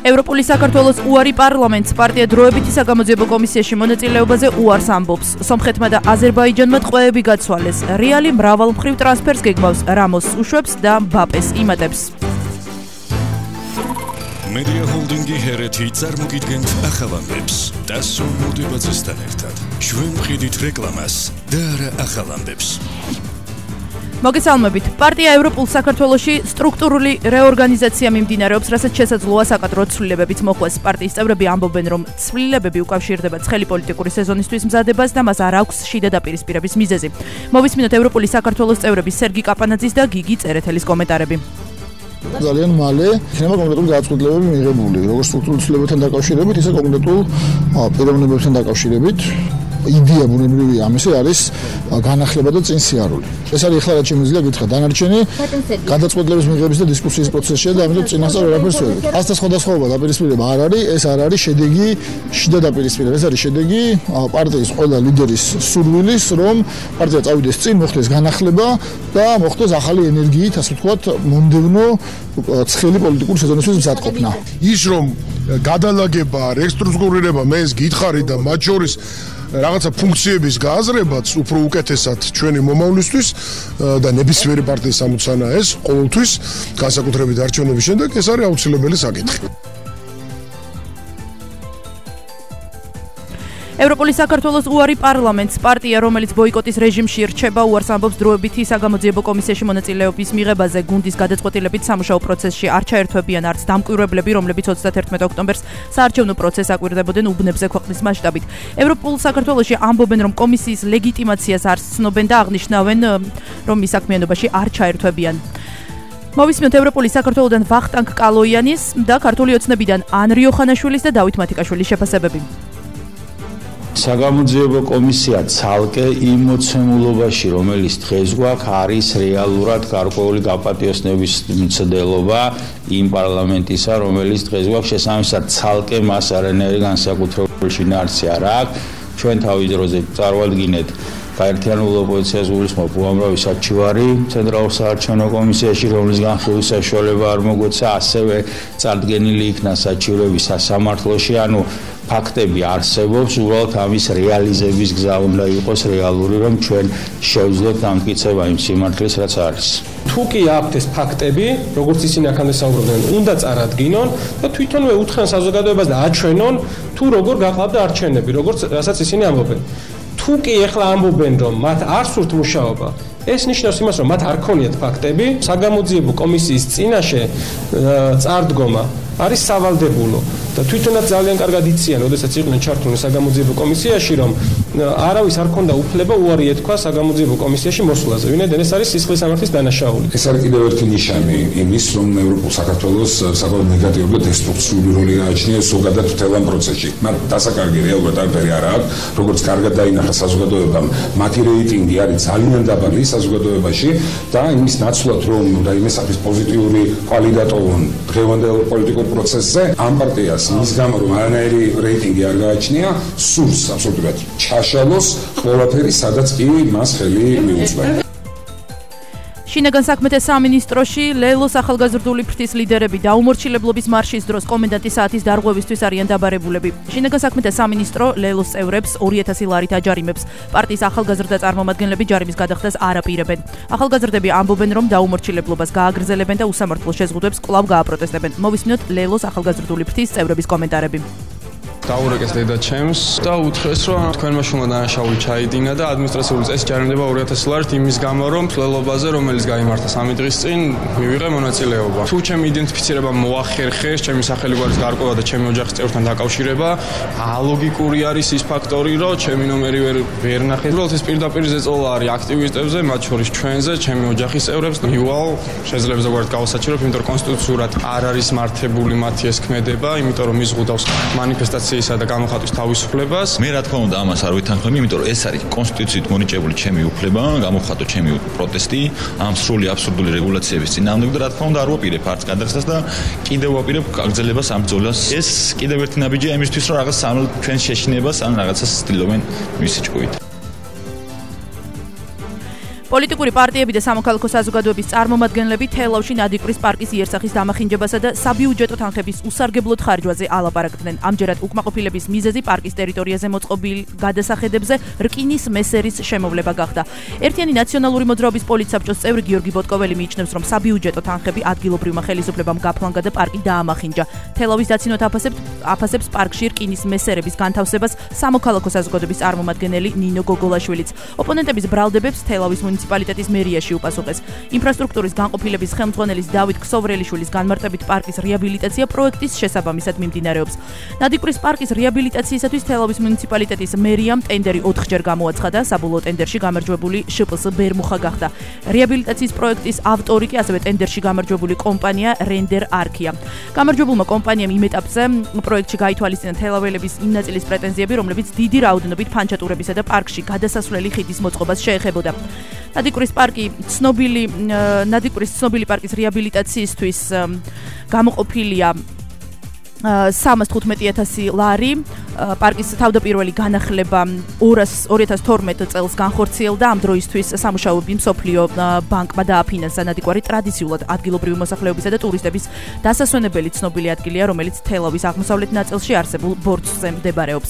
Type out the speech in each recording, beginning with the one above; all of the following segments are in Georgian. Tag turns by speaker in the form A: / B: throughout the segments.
A: ევროპული საქართველოს უარი პარლამენტს პარტია დროებითი საგამოძიებო კომისიაში მონაწილეობაზე უარს ამბობს. სომხეთმა და აზერბაიჯანმა ტყვეები გაცვალეს. რეალი მრავალმხრივ ტრანსფერს გეგმავს, რამოს უშვებს და მბაპეს იმატებს.
B: Media Holdingi ჰერეთი წარმოგიდგენთ ახალამბებს და სულმოდებაცესთან ერთად. ჩვენ ვყიდით რეკლამას და არა ახალამბებს.
A: მოგესალმებით. პარტია ევროპულ საქართველოში სტრუქტურული რეორგანიზაცია მიმდინარეობს, რასაც შესაძლოა საკადრო ცვლილებებით მოხვდეს. პარტიის წევრები ამბობენ, რომ ცვლილებები უკავშირდება ცხელი პოლიტიკური სეზონისთვის მზადებას და მას არ აქვს შიდა დაპირისპირების მიზეზი. მოვისმინოთ ევროპული საქართველოს წევრების სერგი კაპანაძის და გიგი წერეთელის კომენტარები.
C: ძალიან მალე იქნება კონკრეტული გადაწყვეტილებები მიღებული, როგორც სტრუქტურულ ცვლილებებთან დაკავშირებით, ისე კონკრეტულ პიროვნებებთან დაკავშირებით. იდეა ბუნებრივია, ამისი არის განახლება და წინსიარული. ეს არის ახლა რაც შემიძლია გითხრა, დანარჩენი გადაწყვეტილების მიღების და დისკუსიის პროცესშია და ამიტომ წინასწარ ვერაფერს ვერ ვიტყვი. ასთა სხვადასხვაობა დაპირისპირება არ არის, ეს არ არის შედეგი შიდა დაპირისპირება, ეს არის შედეგი პარტიის ყველა ლიდერის სურვილის, რომ პარტია წავიდეს წინ, მოხდეს განახლება და მოხდეს ახალი ენერგიით, ასე ვთქვათ, მომდევნო ცხელი პოლიტიკური სეზონისთვის მზადყოფნა.
D: ის რომ გადალაგება, რესტრუქტურირება, მე ეს გითხარი და მათ შორის რაღაცა ფუნქციების გააზრებაც უფრო უკეთესად ჩვენი მომავლისთვის და ნებისმიერი პარტიის ამოცანა ეს ყოველთვის განსაკუთრებით არჩევნების შემდეგ ეს არის აუცილებელი საკითხი.
A: ევროპული საქართველოს უარი პარლამენტს პარტია, რომელიც ბოიკოტის რეჟიმში რჩება, უარს ამბობს დროებითი საგამოძიებო კომისიაში მონაწილეობის მიღებაზე. გუნდის გადაწყვეტილებით სამუშაო პროცესში არ ჩაერთვებიან არც დამკვირვებლები, რომლებიც 31 ოქტომბერს საარჩევნო პროცესს აკვირდებოდნენ უბნებზე ქვეყნის მასშტაბით. ევროპულ საქართველოში ამბობენ, რომ კომისიის ლეგიტიმაციას არ ცნობენ და აღნიშნავენ, რომ მის საქმიანობაში არ ჩაერთვებიან. მოვისმინოთ ევროპული საქართველოდან ვახტანგ კალოიანის და ქართული ოცნებიდან ანრი ოხანაშვილის და დავით მათიკაშვილის შეფასებები.
E: საგამოძიებო კომისია ცალკე იმ მოცემულობაში, რომელიც დღეს გვაქვს, არის რეალურად გარკვეული გაპატიოსნების მცდელობა იმ პარლამენტისა, რომელიც დღეს გვაქვს, შესაბამისად ცალკე მას არანაირი განსაკუთრებული შინაარსი არ აქვს. ჩვენ თავის დროზე წარვადგინეთ გაერთიანებულ ოპოზიციას გულისხმობ უამრავი საჩივარი ცენტრალურ საარჩევნო კომისიაში, რომლის განხილვის საშუალება არ მოგვეცა, ასევე წარდგენილი იქნა საჩივრები სასამართლოში, ანუ ფაქტები არსებობს, უბრალოდ ამის რეალიზების გზა უნდა იყოს რეალური, რომ ჩვენ შევძლოთ დამტკიცება იმ სიმართლის, რაც არის.
F: თუ კი აქვთ ეს ფაქტები, როგორც ისინი აქამდე საუბრობდნენ, უნდა წარადგინონ და თვითონვე უთხრან საზოგადოებას და აჩვენონ, თუ როგორ გაყავდა არჩევნები, როგორც რასაც ისინი ამბობენ. თუ კი ეხლა ამბობენ, რომ მათ არ სურთ მუშაობა, ეს ნიშნავს იმას, რომ მათ არ ქონიათ ფაქტები, საგამოძიებო კომისიის წინაშე წარდგომა არის სავალდებულო და თვითონაც ძალიან კარგად იციან, როდესაც იყვნენ ჩართულნი საგამოძიებო კომისიაში, რომ არავის არ ქონდა უფლება უარი ეთქვა საგამოძიებო კომისიაში მოსვლაზე, ვინაიდან ეს არის სისხლის სამართლის დანაშაული.
G: ეს არის კიდევ ერთი ნიშანი იმის, რომ ევროპულ საქართველოს საკმაოდ ნეგატიური და დესტრუქციული როლი გააჩნია ზოგადად მთელ ამ პროცესში. მაგრამ დასაკარგი რეალურად არაფერი არ აქვს, როგორც კარგად დაინახა საზოგადოებამ, მათი რეიტინგი არის ძალიან დაბალი საზოგადოებაში და იმის ნაცვლად, რომ რაიმე სახის პოზიტიური კვალიდატოვონ დღევანდელ პოლიტიკურ პროცესზე ამ პარტიას ის გამო რომ არანაირი რეიტინგი არ გააჩნია, სურს აბსოლუტურად ჩაშალოს ყველაფერი, სადაც კი მას ხელი მიუწვია.
A: შინაგან საქმეთა სამინისტროში ლელოს ახალგაზრდული ფრთის ლიდერები დაუმორჩილებლობის მარშის დროს კომენდანტის საათის დარღვევისთვის არიან დაბარებულები. შინაგან საქმეთა სამინისტრო ლელოს წევრებს 2000 ლარით აჯარიმებს. პარტიის ახალგაზრდა წარმომადგენლები ჯარიმის გადახდას არ აპირებენ. ახალგაზრდები ამბობენ, რომ დაუმორჩილებლობას გააგრძელებენ და უსამართლო შეზღუდვებს კვლავ გააპროტესტებენ. მოვისმინოთ ლელოს ახალგაზრდული ფრთის წევრების კომენტარები.
H: დაურეკეს დედაჩემს და უთხრეს, რომ თქვენმა შუმა დანაშაული ჩაიდინა და ადმინისტრაციული წესი ჯარიმდება 2000 ლარით იმის გამო, რომ მცდელობაზე, რომელიც გაიმართა 3 დღის წინ, მივიღე მონაწილეობა. თუ ჩემი იდენტიფიცირება მოახერხეს, ჩემი სახელი გვარის გარკვევა და ჩემი ოჯახის წევრთან დაკავშირება, ალოგიკური არის ის ფაქტორი, რომ ჩემი ნომერი ვერ ნახეთ. უბრალოდ ეს პირდაპირ ზეწოლა არის აქტივისტებზე, მათ შორის ჩვენზე, ჩემი ოჯახის წევრებს და მივალ შეიძლება ზოგადად გავასაჩივრებ, იმიტომ რომ კონსტიტუციურად არ არის მართებული მათი ეს ქმედება, იმიტომ რომ იზღუდავს მანიფესტაციას და გამოხატვის თავისუფლებას.
I: მე რა თქმა უნდა ამას არ ვითანხმები, იმიტომ რომ ეს არის კონსტიტუციით მონიჭებული ჩემი უფლება, გამოხატო ჩემი პროტესტი ამ სრული აბსურდული რეგულაციების წინააღმდეგ და რა თქმა უნდა არ ვაპირებ არც გადახდას და კიდევ ვაპირებ გაგრძელებას ამ ბრძოლას. ეს კიდევ ერთი ნაბიჯია იმისთვის, რომ რაღაც ჩვენ შეშინებას ან რაღაცას ცდილობენ მისი ჭკუით.
A: პოლიტიკური პარტიები და სამოქალაქო საზოგადოების წარმომადგენლები თელავში ნადიკვრის პარკის იერსახის დამახინჯებასა და საბიუჯეტო თანხების უსარგებლოდ ხარჯვაზე ალაპარაკდნენ. ამჯერად უკმაყოფილების მიზეზი პარკის ტერიტორიაზე მოწყობილ გადასახედებზე რკინის მესერის შემოვლება გახდა. ერთიანი ნაციონალური მოძრაობის პოლიტსაბჭოს წევრი გიორგი ბოტკოველი მიიჩნევს, რომ საბიუჯეტო თანხები ადგილობრივმა ხელისუფლებამ გაფლანგა და პარკი დაამახინჯა. თელავის დაცინოთ აფასებს პარკში რკინის მესერების განთავსებას სამოქალაქო საზოგადოების წარმომადგენელი ნინო გოგოლაშვილიც. ოპონენტების ბრალდებებს თელავის მუნიციპალიტეტის მერიაში უპასუხეს. ინფრასტრუქტურის განყოფილების ხელმძღვანელის დავით ქსოვრელიშვილის განმარტებით პარკის რეაბილიტაცია პროექტის შესაბამისად მიმდინარეობს. ნადიკვრის პარკის რეაბილიტაციისათვის თელავის მუნიციპალიტეტის მერიამ ტენდერი 4-ჯერ გამოაცხადა, საბოლოო ტენდერში გამარჯვებული შპს ბერმუხა გახდა. რეაბილიტაციის პროექტის ავტორი კი ასევე ტენდერში გამარჯვებული კომპანია რენდერ არქია. გამარჯვებულმა კომპანიამ იმ ეტაპზე პროექტში გაითვალისწინა თელაველების იმ ნაწილის პრეტენზიები, რომლებიც დიდი რაოდენობით ფანჩატურებისა და პარკში გადასასვლელი ხიდის მოწყობას შეეხებოდა. ნადიკვრის ცნობილი პარკის რეაბილიტაციისთვის გამოყოფილია 315,000 ლარი. პარკის თავდაპირველი განახლება 2012 წელს განხორციელდა. ამ დროისთვის სამუშაოები მსოფლიო ბანკმა დააფინანსა. ნადიკვარი ტრადიციულად ადგილობრივი მოსახლეობისა და ტურისტების დასასვენებელი ცნობილი ადგილია, რომელიც თელავის აღმოსავლეთ ნაწილში არსებულ ბორცვზე მდებარეობს.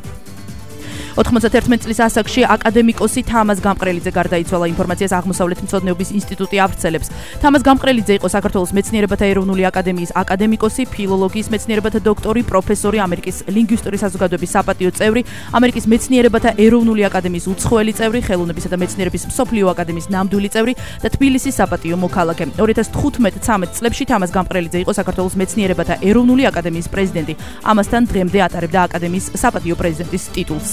A: 91 წლის ასაკში აკადემიკოსი თამაზ გამყრელიძე გარდაიცვალა. ინფორმაციას აღმოსავლეთ მცოდნეობის ინსტიტუტი ავრცელებს. თამაზ გამყრელიძე იყო საქართველოს მეცნიერებათა ეროვნული აკადემიის აკადემიკოსი, ფილოლოგიის მეცნიერებათა დოქტორი, პროფესორი, ამერიკის ლინგვისტური საზოგადოების საპატიო წევრი, ამერიკის მეცნიერებათა ეროვნული აკადემიის უცხოელი წევრი, ხელოვნებისა და მეცნიერების მსოფლიო აკადემიის ნამდვილი წევრი და თბილისის საპატიო მოქალაქე. 2015-13 წლებში თამაზ გამყრელიძე იყო საქართველოს მეცნიერებათა ეროვნული აკადემიის პრეზიდენტი. ამასთან დღემდე ატარებდა აკადემიის საპატიო პრეზიდენტის ტიტულს.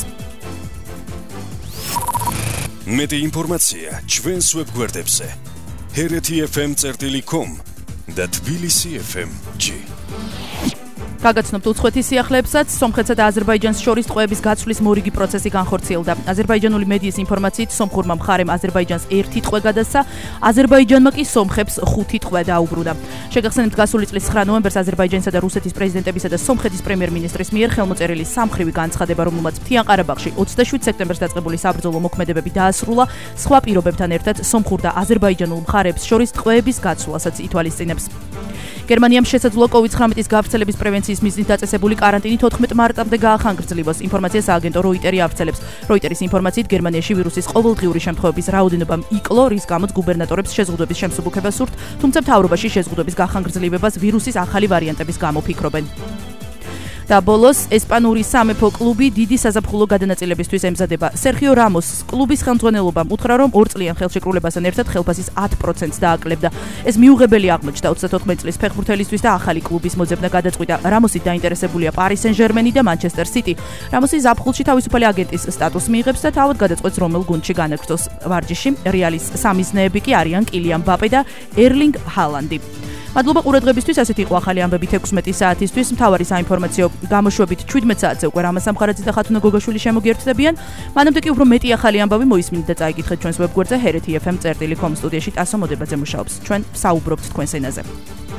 B: მეტი ინფორმაცია ჩვენს ვებგვერდებზე hereti.fm.com და tbilisi.fm.g.
A: გაგაცნობთ უცხოეთის სიახლეებსაც, სომხეთსა და აზერბაიჯანს შორის ტყვეების გაცვლის მორიგი პროცესი განხორციელდა. აზერბაიჯანული მედიის ინფორმაციით, სომხურმა მხარემ აზერბაიჯანს 1 ტყვე გადასცა, აზერბაიჯანმა კი სომხებს 5 ტყვე დაუბრუნდა. შეგახსენებთ, გასული წლის 9 ნოემბერს აზერბაიჯანსა და რუსეთის პრეზიდენტებისა და სომხეთის პრემიერ-მინისტრის მიერ ხელმოწერილი სამხრივი განცხადება, რომელმაც მთიან ყარაბაღში 27 სექტემბერს დაწყებული საბრძოლო მოქმედებები დაასრულა, სხვა პირობებთან ერთად სომხურ და აზერბაიჯანულ მხარებს შორის ტყვეების გაცვლასაც ითვალისწინებს. გერმანიამ შესაძლოა COVID-19-ის გავრცელების პრევენციის მიზნით დაწესებული კარანტინი 14 მარტამდე გაახანგრძლივოს. ინფორმაციას ააგენტო როიტერი ავრცელებს. როიტერის ინფორმაციით, გერმანიაში ვირუსის ყოველდღიური შემთხვევების რაოდენობამ იკლო, რის გამოც გუბერნატორებს შეზღუდვების შემსუბუქება სურთ, თუმცა მთავრობაში შეზღუდვების გახანგრძლივებას ვირუსის ახალი ვარიანტების გამო ფიქრობენ. და ბოლოს ესპანური სამეფო კლუბი დიდი საზაფხულო გადანაწილებისთვის ემზადება. სერხიო რამოსს კლუბის ხელმძღვანელობამ უთხრა, რომ 2 წლიან ხელშეკრულებასთან ერთად ხელფასის 10%-ს დააკლებდა. ეს მიუღებელი აღმოჩნდა 34 წლის ფეხბურთელისთვის და ახალი კლუბის მოძებნა გადაწყვიტა. რამოსი დაინტერესებულია პარი სენ-ჟერმენი და მანჩესტერ სიტი. რამოსი ზაფხულში თავისუფალი აგენტის სტატუსს მიიღებს და თავად გადაწყვეტს, რომელ გუნდში განაგრძოს ვარჯიში. რეალის სამიზნეები კი არიან კილიან მბაპე და ერლინგ ჰალანდი. მადლობა ყურადღებისთვის, ასეთი იყო ახალი ამბები 16 საათისთვის. მთავარი საინფორმაციო გამოშვებით 17 საათზე უკვე რამაზ სამხარაძე და ხათუნა გოგაშვილი შემოგიერთდებიან. მანამდე კი უფრო მეტი ახალი ამბავი მოისმინეთ და წაიკითხეთ ჩვენს ვებგვერდზე hereti.fm.com. სტუდიაში ტასო მოდებაძე მუშაობს. ჩვენ საუბრობთ თქვენს ენაზე.